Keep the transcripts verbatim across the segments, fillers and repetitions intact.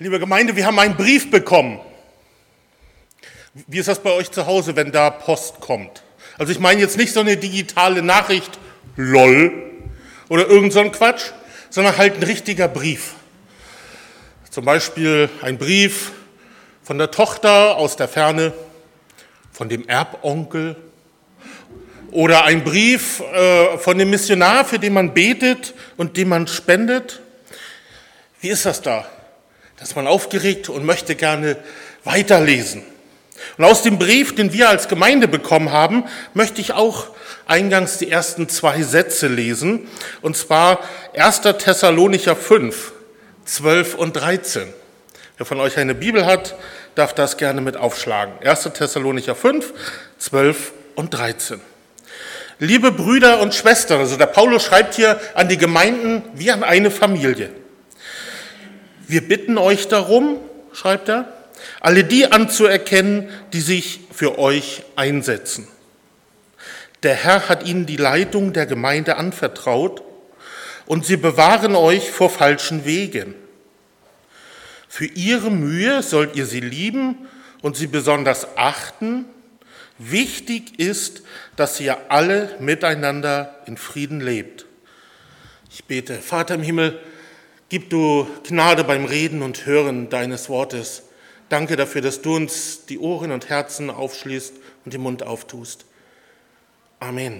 Liebe Gemeinde, wir haben einen Brief bekommen. Wie ist das bei euch zu Hause, wenn da Post kommt? Also ich meine jetzt nicht so eine digitale Nachricht, lol, oder irgend so ein Quatsch, sondern halt ein richtiger Brief. Zum Beispiel ein Brief von der Tochter aus der Ferne, von dem Erbonkel, oder ein Brief äh, von dem Missionar, für den man betet und dem man spendet. Wie ist das da? Da ist man aufgeregt und möchte gerne weiterlesen. Und aus dem Brief, den wir als Gemeinde bekommen haben, möchte ich auch eingangs die ersten zwei Sätze lesen. Und zwar erster Thessalonicher fünf, zwölf und dreizehn. Wer von euch eine Bibel hat, darf das gerne mit aufschlagen. erster Thessalonicher fünf, zwölf und dreizehn. Liebe Brüder und Schwestern, also der Paulus schreibt hier an die Gemeinden wie an eine Familie. Wir bitten euch darum, schreibt er, alle die anzuerkennen, die sich für euch einsetzen. Der Herr hat ihnen die Leitung der Gemeinde anvertraut und sie bewahren euch vor falschen Wegen. Für ihre Mühe sollt ihr sie lieben und sie besonders achten. Wichtig ist, dass ihr alle miteinander in Frieden lebt. Ich bete, Vater im Himmel, gib du Gnade beim Reden und Hören deines Wortes. Danke dafür, dass du uns die Ohren und Herzen aufschließt und den Mund auftust. Amen.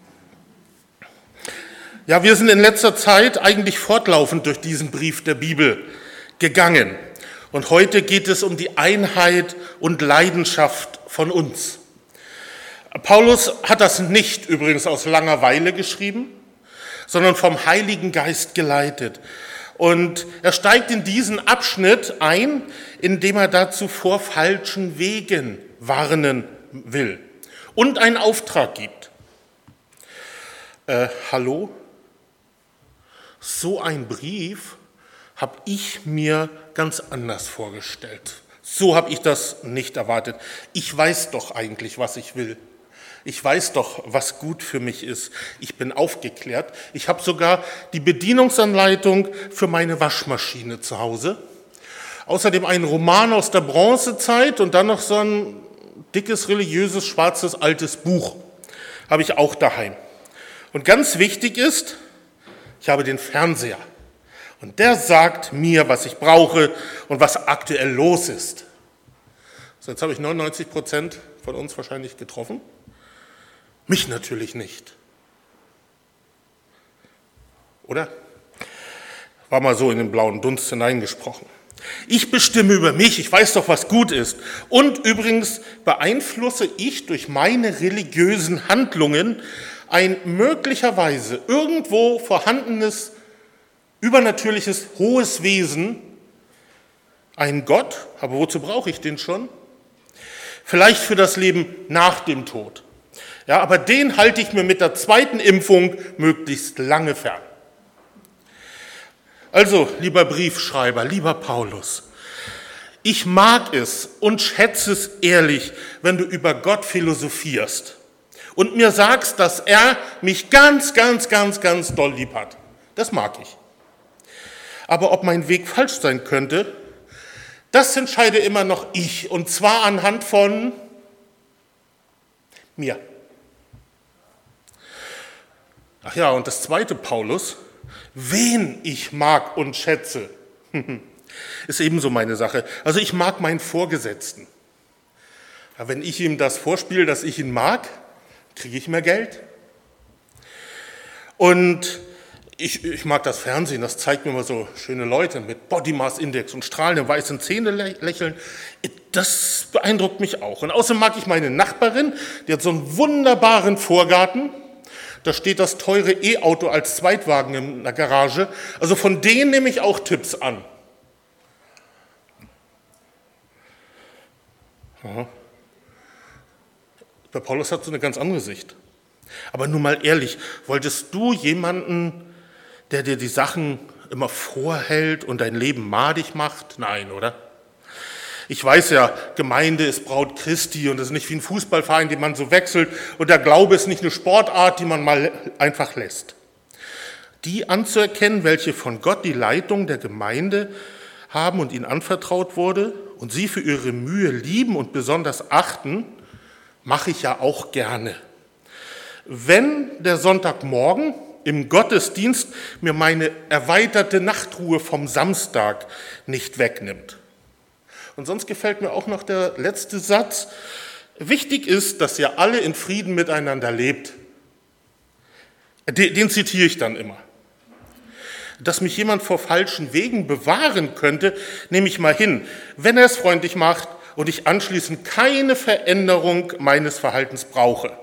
Ja, wir sind in letzter Zeit eigentlich fortlaufend durch diesen Brief der Bibel gegangen. Und heute geht es um die Einheit und Leidenschaft von uns. Paulus hat das nicht übrigens aus Langeweile geschrieben, sondern vom Heiligen Geist geleitet. Und er steigt in diesen Abschnitt ein, indem er dazu vor falschen Wegen warnen will und einen Auftrag gibt. Äh, hallo? So ein Brief habe ich mir ganz anders vorgestellt. So habe ich das nicht erwartet. Ich weiß doch eigentlich, was ich will. Ich weiß doch, was gut für mich ist. Ich bin aufgeklärt. Ich habe sogar die Bedienungsanleitung für meine Waschmaschine zu Hause. Außerdem einen Roman aus der Bronzezeit und dann noch so ein dickes, religiöses, schwarzes, altes Buch habe ich auch daheim. Und ganz wichtig ist, ich habe den Fernseher. Und der sagt mir, was ich brauche und was aktuell los ist. So, jetzt habe ich neunundneunzig Prozent von uns wahrscheinlich getroffen. Mich natürlich nicht. Oder? War mal so in den blauen Dunst hineingesprochen. Ich bestimme über mich, ich weiß doch, was gut ist. Und übrigens beeinflusse ich durch meine religiösen Handlungen ein möglicherweise irgendwo vorhandenes, übernatürliches, hohes Wesen, einen Gott, aber wozu brauche ich den schon? Vielleicht für das Leben nach dem Tod. Ja, aber den halte ich mir mit der zweiten Impfung möglichst lange fern. Also, lieber Briefschreiber, lieber Paulus, ich mag es und schätze es ehrlich, wenn du über Gott philosophierst und mir sagst, dass er mich ganz, ganz, ganz, ganz doll lieb hat. Das mag ich. Aber ob mein Weg falsch sein könnte, das entscheide immer noch ich, und zwar anhand von mir. Ach ja, und das zweite, Paulus, wen ich mag und schätze, ist ebenso meine Sache. Also ich mag meinen Vorgesetzten. Ja, wenn ich ihm das vorspiele, dass ich ihn mag, kriege ich mehr Geld. Und ich, ich mag das Fernsehen, das zeigt mir immer so schöne Leute mit Body Mass Index und strahlenden weißen Zähne lächeln. Das beeindruckt mich auch. Und außerdem mag ich meine Nachbarin, die hat so einen wunderbaren Vorgarten. Da steht das teure E-Auto als Zweitwagen in der Garage. Also von denen nehme ich auch Tipps an. Aha. Der Paulus hat so eine ganz andere Sicht. Aber nun mal ehrlich, wolltest du jemanden, der dir die Sachen immer vorhält und dein Leben madig macht? Nein, oder? Ich weiß ja, Gemeinde ist Braut Christi und es ist nicht wie ein Fußballverein, den man so wechselt, und der Glaube ist nicht eine Sportart, die man mal einfach lässt. Die anzuerkennen, welche von Gott die Leitung der Gemeinde haben und ihnen anvertraut wurde und sie für ihre Mühe lieben und besonders achten, mache ich ja auch gerne. Wenn der Sonntagmorgen im Gottesdienst mir meine erweiterte Nachtruhe vom Samstag nicht wegnimmt. Und sonst gefällt mir auch noch der letzte Satz. Wichtig ist, dass ihr alle in Frieden miteinander lebt. Den, den zitiere ich dann immer. Dass mich jemand vor falschen Wegen bewahren könnte, nehme ich mal hin, wenn er es freundlich macht und ich anschließend keine Veränderung meines Verhaltens brauche.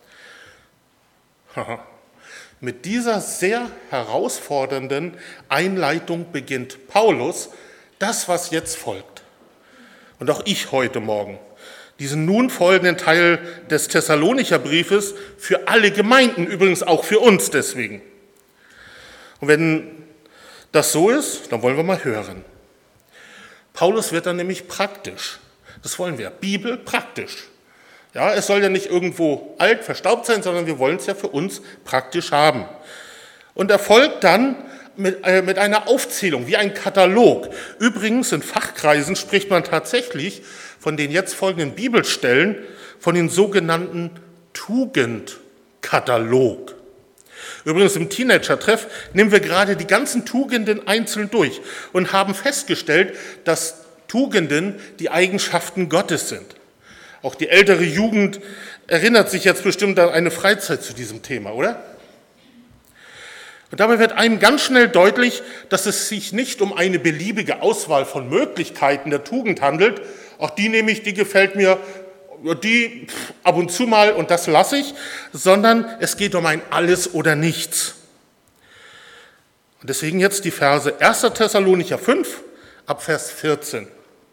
Mit dieser sehr herausfordernden Einleitung beginnt Paulus das, was jetzt folgt. Und auch ich heute Morgen diesen nun folgenden Teil des Thessalonicher Briefes für alle Gemeinden, übrigens auch für uns deswegen. Und wenn das so ist, dann wollen wir mal hören. Paulus wird dann nämlich praktisch. Das wollen wir. Bibel praktisch. Ja, es soll ja nicht irgendwo alt, verstaubt sein, sondern wir wollen es ja für uns praktisch haben. Und er folgt dann mit, äh, mit einer Aufzählung, wie ein Katalog. Übrigens, in Fachkreisen spricht man tatsächlich von den jetzt folgenden Bibelstellen von den sogenannten Tugendkatalog. Übrigens im Teenager-Treff nehmen wir gerade die ganzen Tugenden einzeln durch und haben festgestellt, dass Tugenden die Eigenschaften Gottes sind. Auch die ältere Jugend erinnert sich jetzt bestimmt an eine Freizeit zu diesem Thema, oder? Und dabei wird einem ganz schnell deutlich, dass es sich nicht um eine beliebige Auswahl von Möglichkeiten der Tugend handelt. Auch die nehme ich, die gefällt mir, die ab und zu mal und das lasse ich, sondern es geht um ein Alles oder Nichts. Und deswegen jetzt die Verse erster Thessalonicher fünf ab Vers vierzehn.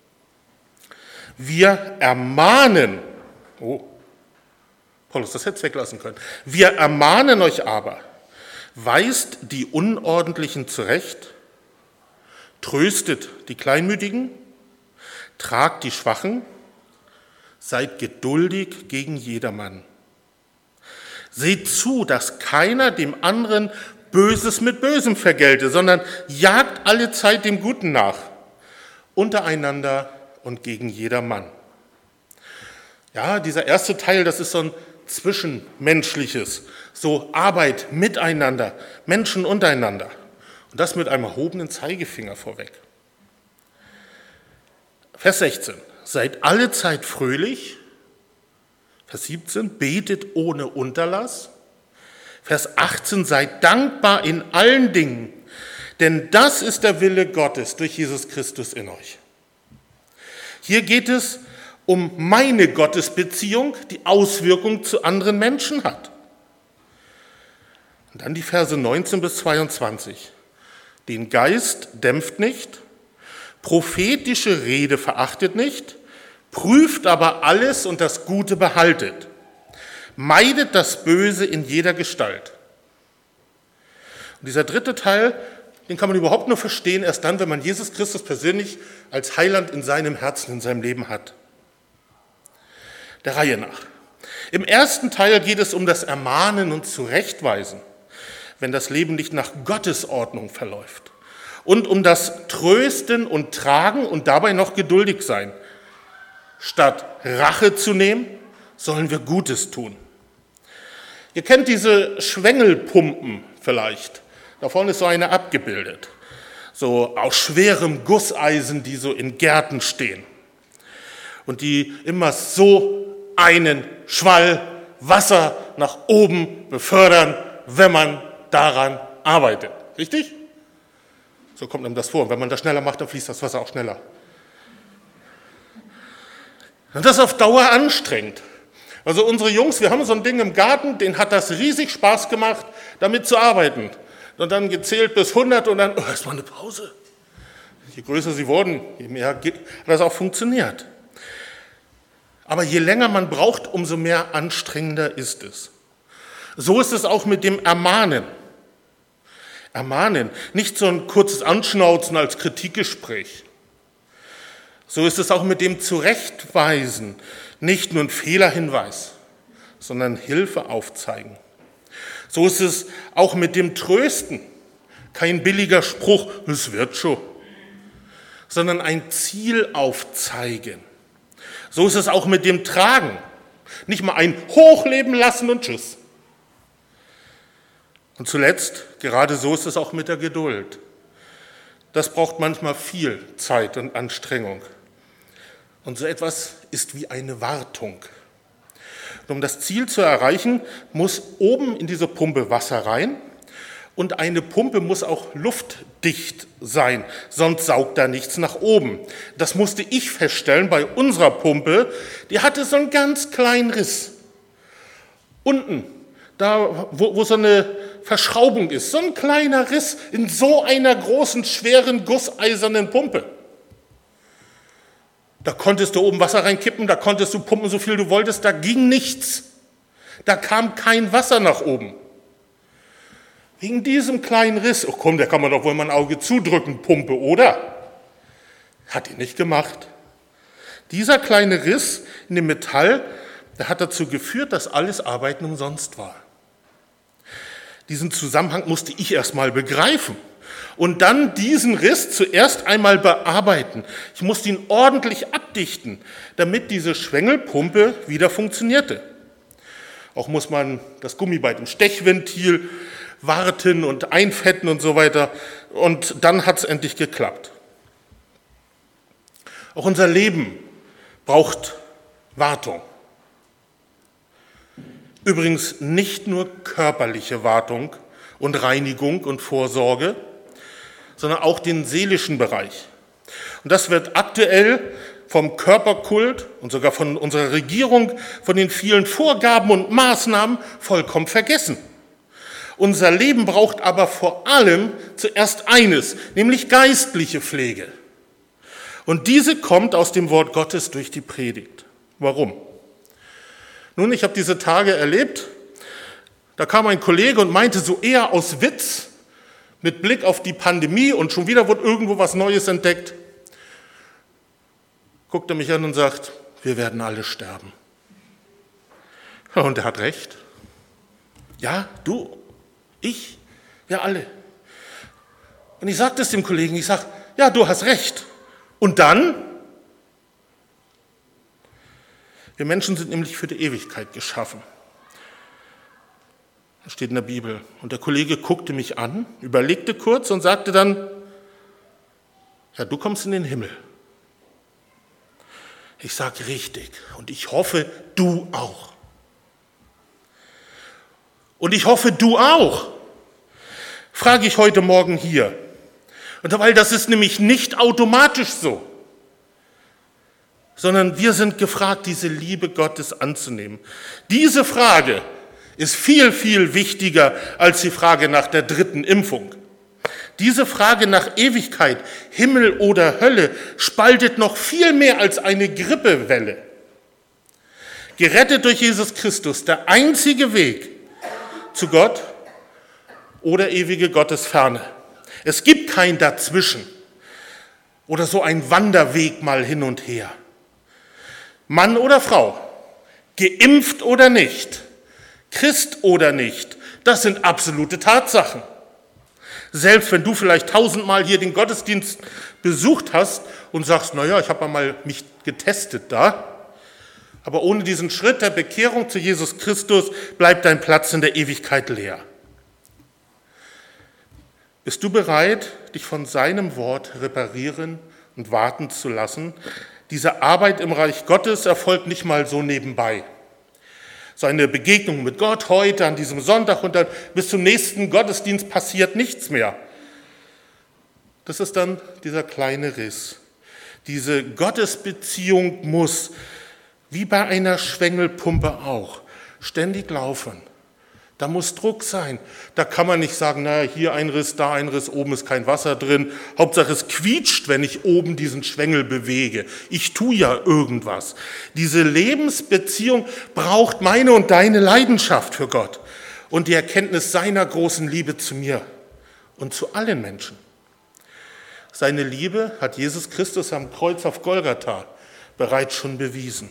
Wir ermahnen, oh, Paulus, das hätte es weglassen können. Wir ermahnen euch aber, weist die Unordentlichen zurecht, tröstet die Kleinmütigen, tragt die Schwachen, seid geduldig gegen jedermann. Seht zu, dass keiner dem anderen Böses mit Bösem vergelte, sondern jagt alle Zeit dem Guten nach, untereinander und gegen jedermann. Ja, dieser erste Teil, das ist so ein Zwischenmenschliches, so Arbeit miteinander, Menschen untereinander. Und das mit einem erhobenen Zeigefinger vorweg. Vers sechzehn. Seid alle Zeit fröhlich. Vers siebzehn. Betet ohne Unterlass. Vers achtzehn. Seid dankbar in allen Dingen, denn das ist der Wille Gottes durch Jesus Christus in euch. Hier geht es um meine Gottesbeziehung, die Auswirkung zu anderen Menschen hat. Und dann die Verse neunzehn bis zweiundzwanzig. Den Geist dämpft nicht, prophetische Rede verachtet nicht, prüft aber alles und das Gute behaltet. Meidet das Böse in jeder Gestalt. Und dieser dritte Teil, den kann man überhaupt nur verstehen, erst dann, wenn man Jesus Christus persönlich als Heiland in seinem Herzen, in seinem Leben hat. Der Reihe nach. Im ersten Teil geht es um das Ermahnen und Zurechtweisen, wenn das Leben nicht nach Gottes Ordnung verläuft. Und um das Trösten und Tragen und dabei noch geduldig sein. Statt Rache zu nehmen, sollen wir Gutes tun. Ihr kennt diese Schwengelpumpen vielleicht. Da vorne ist so eine abgebildet. So aus schwerem Gusseisen, die so in Gärten stehen. Und die immer so einen Schwall Wasser nach oben befördern, wenn man daran arbeitet. Richtig? So kommt einem das vor. Und wenn man das schneller macht, dann fließt das Wasser auch schneller. Und das ist auf Dauer anstrengend. Also unsere Jungs, wir haben so ein Ding im Garten, denen hat das riesig Spaß gemacht, damit zu arbeiten. Und dann gezählt bis hundert und dann, oh, erstmal eine Pause. Je größer sie wurden, je mehr hat das auch funktioniert. Aber je länger man braucht, umso mehr anstrengender ist es. So ist es auch mit dem Ermahnen. Ermahnen, nicht so ein kurzes Anschnauzen als Kritikgespräch. So ist es auch mit dem Zurechtweisen, nicht nur ein Fehlerhinweis, sondern Hilfe aufzeigen. So ist es auch mit dem Trösten, kein billiger Spruch, es wird schon, sondern ein Ziel aufzeigen. So ist es auch mit dem Tragen. Nicht mal ein Hochleben lassen und tschüss. Und zuletzt, gerade so ist es auch mit der Geduld. Das braucht manchmal viel Zeit und Anstrengung. Und so etwas ist wie eine Wartung. Und um das Ziel zu erreichen, muss oben in diese Pumpe Wasser rein und eine Pumpe muss auch luftdicht sein, sonst saugt da nichts nach oben. Das musste ich feststellen bei unserer Pumpe, die hatte so einen ganz kleinen Riss. Unten, da wo, wo so eine Verschraubung ist, so ein kleiner Riss in so einer großen, schweren, gusseisernen Pumpe. Da konntest du oben Wasser reinkippen, da konntest du pumpen, so viel du wolltest, da ging nichts. Da kam kein Wasser nach oben. Wegen diesem kleinen Riss, oh komm, da kann man doch wohl mal ein Auge zudrücken, Pumpe, oder? Hat die nicht gemacht. Dieser kleine Riss in dem Metall, der hat dazu geführt, dass alles Arbeiten umsonst war. Diesen Zusammenhang musste ich erst mal begreifen. Und dann diesen Riss zuerst einmal bearbeiten. Ich musste ihn ordentlich abdichten, damit diese Schwengelpumpe wieder funktionierte. Auch muss man das Gummi bei dem Stechventil warten und einfetten und so weiter. Und dann hat es endlich geklappt. Auch unser Leben braucht Wartung. Übrigens nicht nur körperliche Wartung und Reinigung und Vorsorge, sondern auch den seelischen Bereich. Und das wird aktuell vom Körperkult und sogar von unserer Regierung, von den vielen Vorgaben und Maßnahmen vollkommen vergessen. Unser Leben braucht aber vor allem zuerst eines, nämlich geistliche Pflege. Und diese kommt aus dem Wort Gottes durch die Predigt. Warum? Nun, ich habe diese Tage erlebt, da kam ein Kollege und meinte so eher aus Witz, mit Blick auf die Pandemie und schon wieder wird irgendwo was Neues entdeckt, guckt er mich an und sagt, wir werden alle sterben. Ja, und er hat recht. Ja, du, ich, wir alle. Und ich sagte es dem Kollegen, ich sage, ja, du hast recht. Und dann? Wir Menschen sind nämlich für die Ewigkeit geschaffen. Das steht in der Bibel. Und der Kollege guckte mich an, überlegte kurz und sagte dann, ja, du kommst in den Himmel. Ich sage richtig und ich hoffe, du auch. Und ich hoffe, du auch, frage ich heute Morgen hier. Und weil das ist nämlich nicht automatisch so, sondern wir sind gefragt, diese Liebe Gottes anzunehmen. Diese Frage ist viel, viel wichtiger als die Frage nach der dritten Impfung. Diese Frage nach Ewigkeit, Himmel oder Hölle, spaltet noch viel mehr als eine Grippewelle. Gerettet durch Jesus Christus, der einzige Weg zu Gott oder ewige Gottesferne. Es gibt kein Dazwischen oder so ein Wanderweg mal hin und her. Mann oder Frau, geimpft oder nicht, Christ oder nicht, das sind absolute Tatsachen. Selbst wenn du vielleicht tausendmal hier den Gottesdienst besucht hast und sagst, naja, ich habe mal mich getestet da, aber ohne diesen Schritt der Bekehrung zu Jesus Christus bleibt dein Platz in der Ewigkeit leer. Bist du bereit, dich von seinem Wort reparieren und warten zu lassen? Diese Arbeit im Reich Gottes erfolgt nicht mal so nebenbei. So eine Begegnung mit Gott heute an diesem Sonntag und dann bis zum nächsten Gottesdienst passiert nichts mehr. Das ist dann dieser kleine Riss. Diese Gottesbeziehung muss, wie bei einer Schwengelpumpe auch, ständig laufen. Da muss Druck sein. Da kann man nicht sagen, naja, hier ein Riss, da ein Riss, oben ist kein Wasser drin. Hauptsache es quietscht, wenn ich oben diesen Schwengel bewege. Ich tue ja irgendwas. Diese Lebensbeziehung braucht meine und deine Leidenschaft für Gott und die Erkenntnis seiner großen Liebe zu mir und zu allen Menschen. Seine Liebe hat Jesus Christus am Kreuz auf Golgatha bereits schon bewiesen.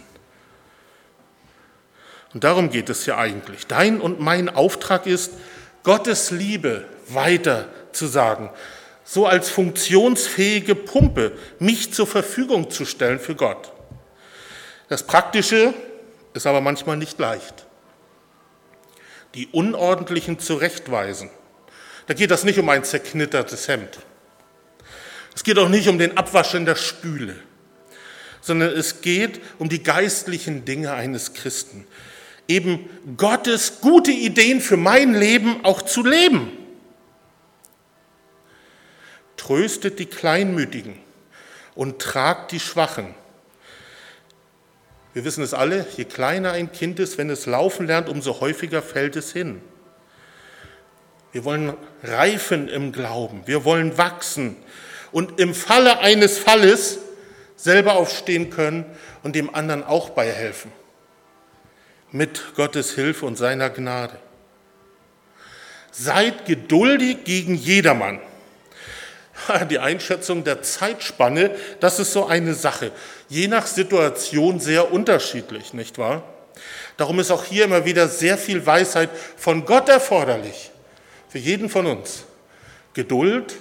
Und darum geht es ja eigentlich. Dein und mein Auftrag ist, Gottes Liebe weiter zu sagen, so als funktionsfähige Pumpe mich zur Verfügung zu stellen für Gott. Das Praktische ist aber manchmal nicht leicht. Die Unordentlichen zurechtweisen. Da geht es nicht um ein zerknittertes Hemd. Es geht auch nicht um den Abwasch in der Spüle, sondern es geht um die geistlichen Dinge eines Christen. Eben Gottes gute Ideen für mein Leben auch zu leben. Tröstet die Kleinmütigen und tragt die Schwachen. Wir wissen es alle, je kleiner ein Kind ist, wenn es laufen lernt, umso häufiger fällt es hin. Wir wollen reifen im Glauben, wir wollen wachsen und im Falle eines Falles selber aufstehen können und dem anderen auch beihelfen. Mit Gottes Hilfe und seiner Gnade. Seid geduldig gegen jedermann. Die Einschätzung der Zeitspanne, das ist so eine Sache. Je nach Situation sehr unterschiedlich, nicht wahr? Darum ist auch hier immer wieder sehr viel Weisheit von Gott erforderlich. Für jeden von uns. Geduld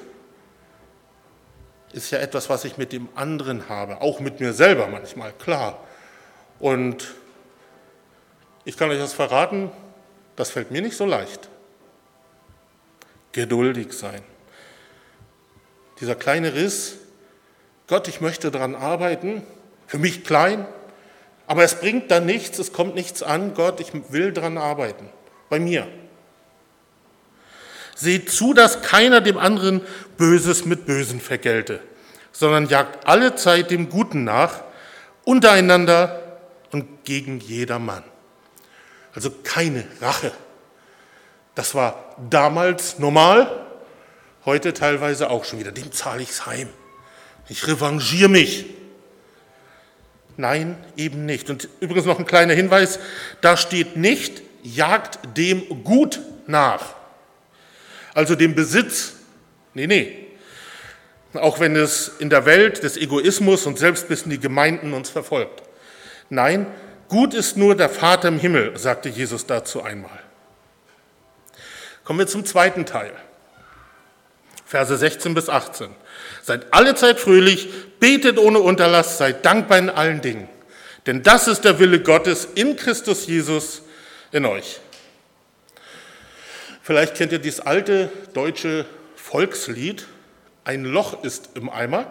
ist ja etwas, was ich mit dem anderen habe. Auch mit mir selber manchmal, klar. Und ich kann euch das verraten, das fällt mir nicht so leicht. Geduldig sein. Dieser kleine Riss, Gott, ich möchte daran arbeiten, für mich klein, aber es bringt dann nichts, es kommt nichts an. Gott, ich will daran arbeiten, bei mir. Seht zu, dass keiner dem anderen Böses mit Bösen vergelte, sondern jagt alle Zeit dem Guten nach, untereinander und gegen jedermann. Also keine Rache. Das war damals normal, heute teilweise auch schon wieder. Dem zahle ich's heim. Ich revanchiere mich. Nein, eben nicht. Und übrigens noch ein kleiner Hinweis, da steht nicht, jagt dem Gut nach. Also dem Besitz. Nee, nee. Auch wenn es in der Welt des Egoismus und selbst bis in die Gemeinden uns verfolgt. Nein, gut ist nur der Vater im Himmel, sagte Jesus dazu einmal. Kommen wir zum zweiten Teil. Verse sechzehn bis achtzehn. Seid alle Zeit fröhlich, betet ohne Unterlass, seid dankbar in allen Dingen. Denn das ist der Wille Gottes in Christus Jesus in euch. Vielleicht kennt ihr dieses alte deutsche Volkslied, ein Loch ist im Eimer.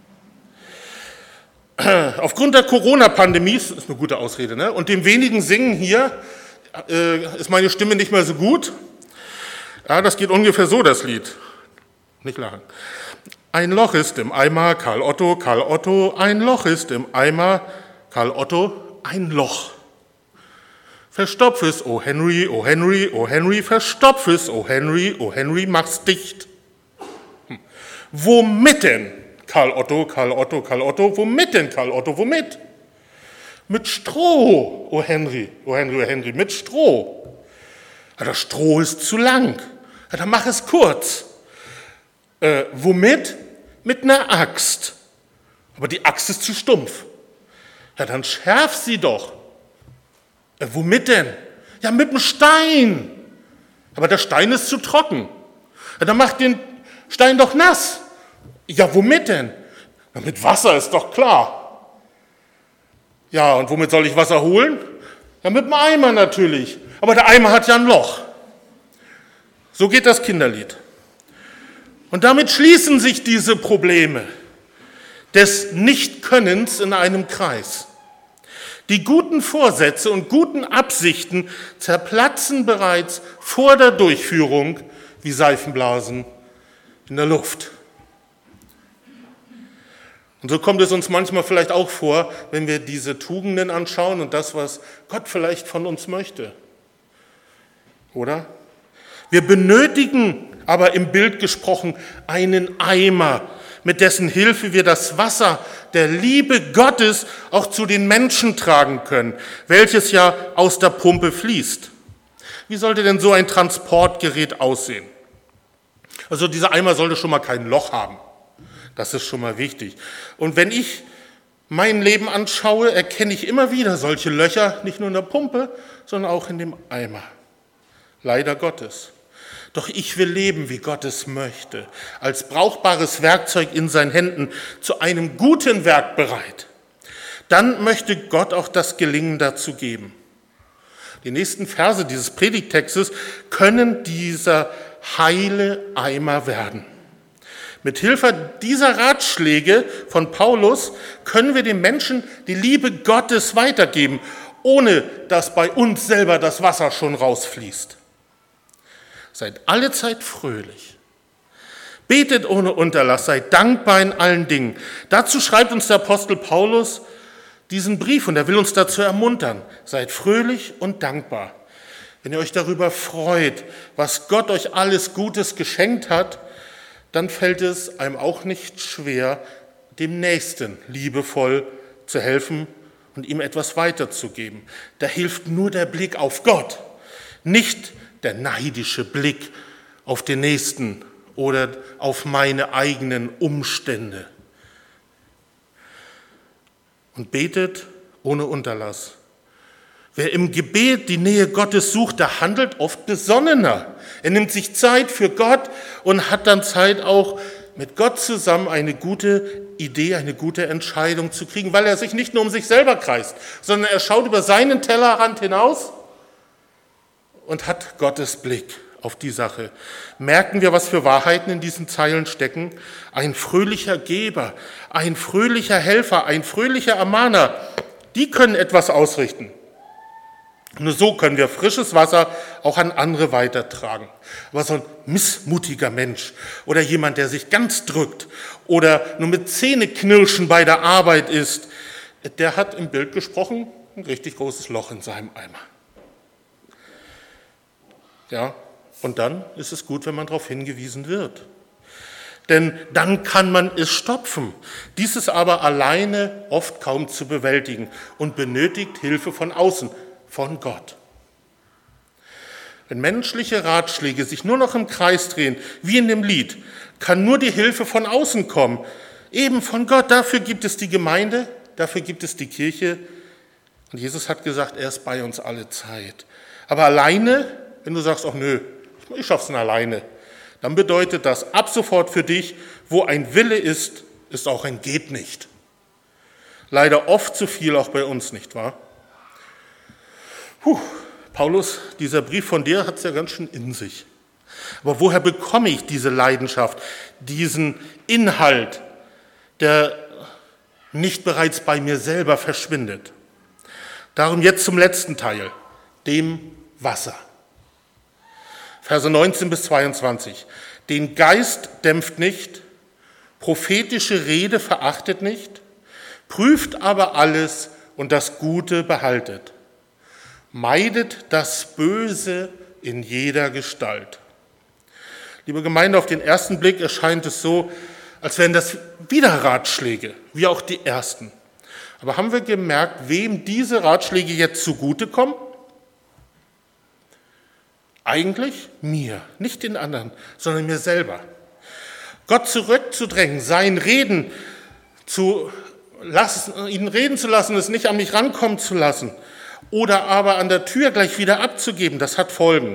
Aufgrund der Corona-Pandemie, das ist eine gute Ausrede, ne? Und dem wenigen Singen hier äh, ist meine Stimme nicht mehr so gut. Ja, das geht ungefähr so, das Lied. Nicht lachen. Ein Loch ist im Eimer, Karl Otto, Karl Otto, ein Loch ist im Eimer, Karl Otto, ein Loch. Verstopf es, oh Henry, oh Henry, oh Henry, verstopf es, oh Henry, oh Henry, mach's dicht. Hm. Womit denn, Karl Otto, Karl Otto, Karl Otto, womit denn, Karl Otto, womit? Mit Stroh, oh Henry, oh Henry, oh Henry, mit Stroh. Ja, das Stroh ist zu lang, ja, dann mach es kurz. Äh, womit? Mit einer Axt. Aber die Axt ist zu stumpf. Ja, dann schärf sie doch. Äh, womit denn? Ja, mit einem Stein. Aber der Stein ist zu trocken. Ja, dann mach den Stein doch nass. Ja, womit denn? Ja, mit Wasser ist doch klar. Ja, und womit soll ich Wasser holen? Ja, mit dem Eimer natürlich. Aber der Eimer hat ja ein Loch. So geht das Kinderlied. Und damit schließen sich diese Probleme des Nichtkönnens in einem Kreis. Die guten Vorsätze und guten Absichten zerplatzen bereits vor der Durchführung wie Seifenblasen in der Luft. Und so kommt es uns manchmal vielleicht auch vor, wenn wir diese Tugenden anschauen und das, was Gott vielleicht von uns möchte. Oder? Wir benötigen aber im Bild gesprochen einen Eimer, mit dessen Hilfe wir das Wasser der Liebe Gottes auch zu den Menschen tragen können, welches ja aus der Pumpe fließt. Wie sollte denn so ein Transportgerät aussehen? Also dieser Eimer sollte schon mal kein Loch haben. Das ist schon mal wichtig. Und wenn ich mein Leben anschaue, erkenne ich immer wieder solche Löcher, nicht nur in der Pumpe, sondern auch in dem Eimer. Leider Gottes. Doch ich will leben, wie Gott es möchte, als brauchbares Werkzeug in seinen Händen, zu einem guten Werk bereit. Dann möchte Gott auch das Gelingen dazu geben. Die nächsten Verse dieses Predigttextes können dieser heile Eimer werden. Mit Hilfe dieser Ratschläge von Paulus können wir den Menschen die Liebe Gottes weitergeben, ohne dass bei uns selber das Wasser schon rausfließt. Seid allezeit fröhlich. Betet ohne Unterlass, seid dankbar in allen Dingen. Dazu schreibt uns der Apostel Paulus diesen Brief und er will uns dazu ermuntern. Seid fröhlich und dankbar. Wenn ihr euch darüber freut, was Gott euch alles Gutes geschenkt hat, dann fällt es einem auch nicht schwer, dem Nächsten liebevoll zu helfen und ihm etwas weiterzugeben. Da hilft nur der Blick auf Gott, nicht der neidische Blick auf den Nächsten oder auf meine eigenen Umstände. Und betet ohne Unterlass. Wer im Gebet die Nähe Gottes sucht, der handelt oft besonnener. Er nimmt sich Zeit für Gott und hat dann Zeit auch mit Gott zusammen eine gute Idee, eine gute Entscheidung zu kriegen, weil er sich nicht nur um sich selber kreist, sondern er schaut über seinen Tellerrand hinaus und hat Gottes Blick auf die Sache. Merken wir, was für Wahrheiten in diesen Zeilen stecken? Ein fröhlicher Geber, ein fröhlicher Helfer, ein fröhlicher Ermahner, die können etwas ausrichten. Nur so können wir frisches Wasser auch an andere weitertragen. Aber so ein missmutiger Mensch oder jemand, der sich ganz drückt oder nur mit Zähneknirschen bei der Arbeit ist, der hat im Bild gesprochen ein richtig großes Loch in seinem Eimer. Ja, und dann ist es gut, wenn man darauf hingewiesen wird. Denn dann kann man es stopfen. Dies ist aber alleine oft kaum zu bewältigen und benötigt Hilfe von außen, von Gott. Wenn menschliche Ratschläge sich nur noch im Kreis drehen, wie in dem Lied, kann nur die Hilfe von außen kommen, eben von Gott. Dafür gibt es die Gemeinde, dafür gibt es die Kirche. Und Jesus hat gesagt, er ist bei uns alle Zeit. Aber alleine, wenn du sagst, ach nö, ich schaff's denn alleine, dann bedeutet das ab sofort für dich, wo ein Wille ist, ist auch ein Geht nicht. Leider oft zu viel auch bei uns, nicht wahr? Puh, Paulus, dieser Brief von dir hat es ja ganz schön in sich. Aber woher bekomme ich diese Leidenschaft, diesen Inhalt, der nicht bereits bei mir selber verschwindet? Darum jetzt zum letzten Teil, dem Wasser. Verse neunzehn bis zweiundzwanzig. Den Geist dämpft nicht, prophetische Rede verachtet nicht, prüft aber alles und das Gute behaltet. Meidet das Böse in jeder Gestalt. Liebe Gemeinde, auf den ersten Blick erscheint es so, als wären das wieder Ratschläge, wie auch die ersten. Aber haben wir gemerkt, wem diese Ratschläge jetzt zugutekommen? Eigentlich mir, nicht den anderen, sondern mir selber. Gott zurückzudrängen, sein Reden zu lassen, ihn reden zu lassen, es nicht an mich rankommen zu lassen oder aber an der Tür gleich wieder abzugeben, das hat Folgen.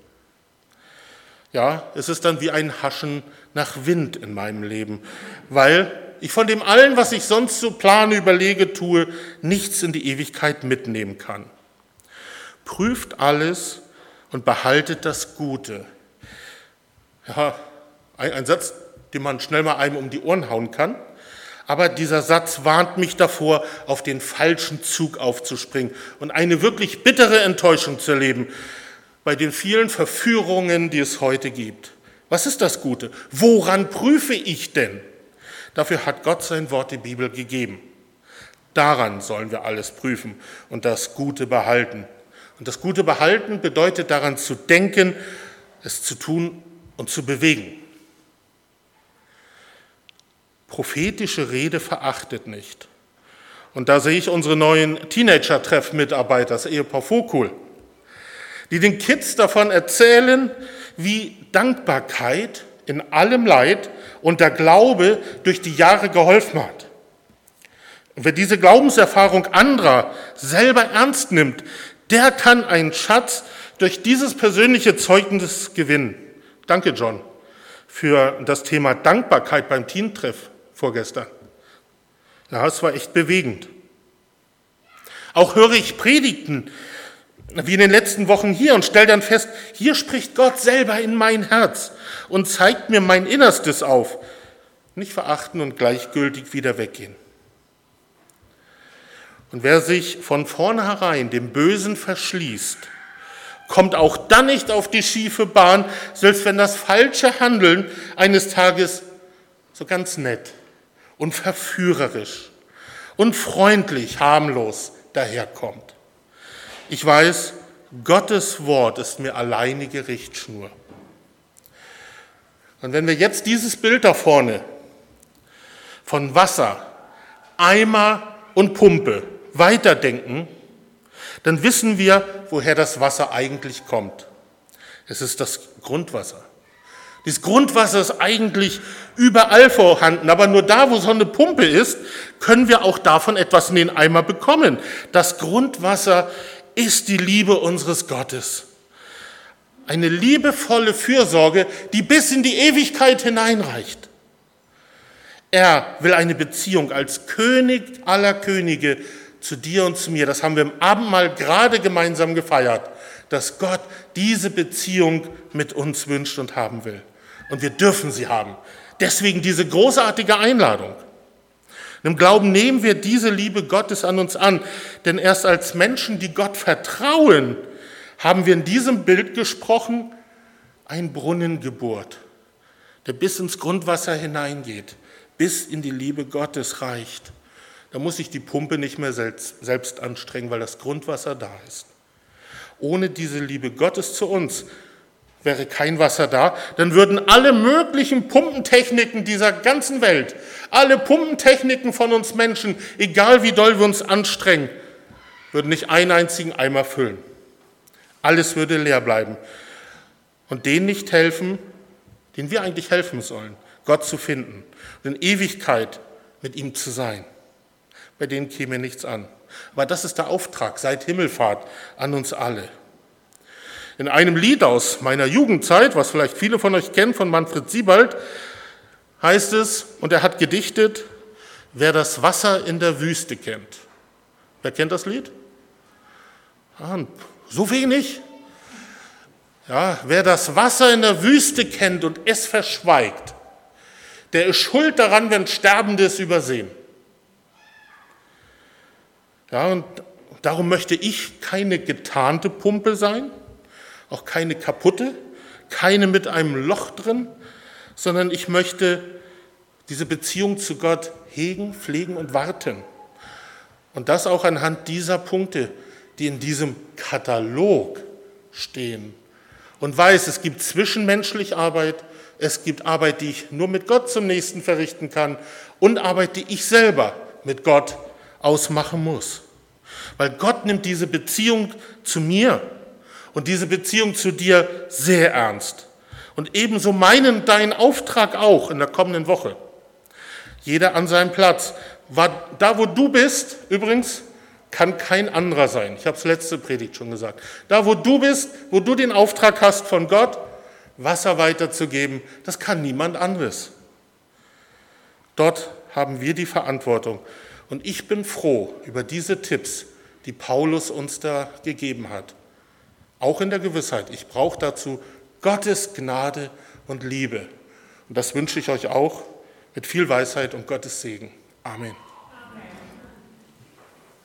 Ja, es ist dann wie ein Haschen nach Wind in meinem Leben, weil ich von dem allen, was ich sonst so plane, überlege, tue, nichts in die Ewigkeit mitnehmen kann. Prüft alles und behaltet das Gute. Ja, ein, ein Satz, den man schnell mal einem um die Ohren hauen kann. Aber dieser Satz warnt mich davor, auf den falschen Zug aufzuspringen und eine wirklich bittere Enttäuschung zu erleben bei den vielen Verführungen, die es heute gibt. Was ist das Gute? Woran prüfe ich denn? Dafür hat Gott sein Wort, die Bibel, gegeben. Daran sollen wir alles prüfen und das Gute behalten. Und das Gute behalten bedeutet daran zu denken, es zu tun und zu bewegen. Prophetische Rede verachtet nicht. Und da sehe ich unsere neuen Teenager-Treff-Mitarbeiter, das Ehepaar Vogel, die den Kids davon erzählen, wie Dankbarkeit in allem Leid und der Glaube durch die Jahre geholfen hat. Und wer diese Glaubenserfahrung anderer selber ernst nimmt, der kann einen Schatz durch dieses persönliche Zeugnis gewinnen. Danke, John, für das Thema Dankbarkeit beim Teamtreff vorgestern. Ja, es war echt bewegend. Auch höre ich Predigten, wie in den letzten Wochen hier, und stelle dann fest, hier spricht Gott selber in mein Herz und zeigt mir mein Innerstes auf. Nicht verachten und gleichgültig wieder weggehen. Und wer sich von vornherein dem Bösen verschließt, kommt auch dann nicht auf die schiefe Bahn, selbst wenn das falsche Handeln eines Tages so ganz nett und verführerisch und freundlich, harmlos daherkommt. Ich weiß, Gottes Wort ist mir alleinige Richtschnur. Und wenn wir jetzt dieses Bild da vorne von Wasser, Eimer und Pumpe weiterdenken, dann wissen wir, woher das Wasser eigentlich kommt. Es ist das Grundwasser. Dieses Grundwasser ist eigentlich überall vorhanden, aber nur da, wo so eine Pumpe ist, können wir auch davon etwas in den Eimer bekommen. Das Grundwasser ist die Liebe unseres Gottes. Eine liebevolle Fürsorge, die bis in die Ewigkeit hineinreicht. Er will eine Beziehung als König aller Könige zu dir und zu mir. Das haben wir im Abendmahl gerade gemeinsam gefeiert, dass Gott diese Beziehung mit uns wünscht und haben will. Und wir dürfen sie haben. Deswegen diese großartige Einladung. Im Glauben nehmen wir diese Liebe Gottes an uns an, denn erst als Menschen, die Gott vertrauen, haben wir in diesem Bild gesprochen, ein Brunnen gebohrt, der bis ins Grundwasser hineingeht, bis in die Liebe Gottes reicht. Da muss sich die Pumpe nicht mehr selbst, selbst anstrengen, weil das Grundwasser da ist. Ohne diese Liebe Gottes zu uns wäre kein Wasser da, dann würden alle möglichen Pumpentechniken dieser ganzen Welt, alle Pumpentechniken von uns Menschen, egal wie doll wir uns anstrengen, würden nicht einen einzigen Eimer füllen. Alles würde leer bleiben und denen nicht helfen, denen wir eigentlich helfen sollen, Gott zu finden und in Ewigkeit mit ihm zu sein. Bei denen käme nichts an. Aber das ist der Auftrag seit Himmelfahrt an uns alle. In einem Lied aus meiner Jugendzeit, was vielleicht viele von euch kennen, von Manfred Siebald, heißt es, und er hat gedichtet, wer das Wasser in der Wüste kennt. Wer kennt das Lied? Ah, so wenig? Ja, wer das Wasser in der Wüste kennt und es verschweigt, der ist schuld daran, wenn Sterbende es übersehen. Ja, und darum möchte ich keine getarnte Pumpe sein, auch keine kaputte, keine mit einem Loch drin, sondern ich möchte diese Beziehung zu Gott hegen, pflegen und warten. Und das auch anhand dieser Punkte, die in diesem Katalog stehen. Und weiß, es gibt zwischenmenschliche Arbeit, es gibt Arbeit, die ich nur mit Gott zum Nächsten verrichten kann und Arbeit, die ich selber mit Gott ausmachen muss. Weil Gott nimmt diese Beziehung zu mir und diese Beziehung zu dir sehr ernst. Und ebenso meinen deinen Auftrag auch in der kommenden Woche. Jeder an seinem Platz. Da, wo du bist, übrigens, kann kein anderer sein. Ich habe es letzte Predigt schon gesagt. Da, wo du bist, wo du den Auftrag hast von Gott, Wasser weiterzugeben, das kann niemand anderes. Dort haben wir die Verantwortung. Und ich bin froh über diese Tipps, die Paulus uns da gegeben hat. Auch in der Gewissheit, ich brauche dazu Gottes Gnade und Liebe. Und das wünsche ich euch auch mit viel Weisheit und Gottes Segen. Amen.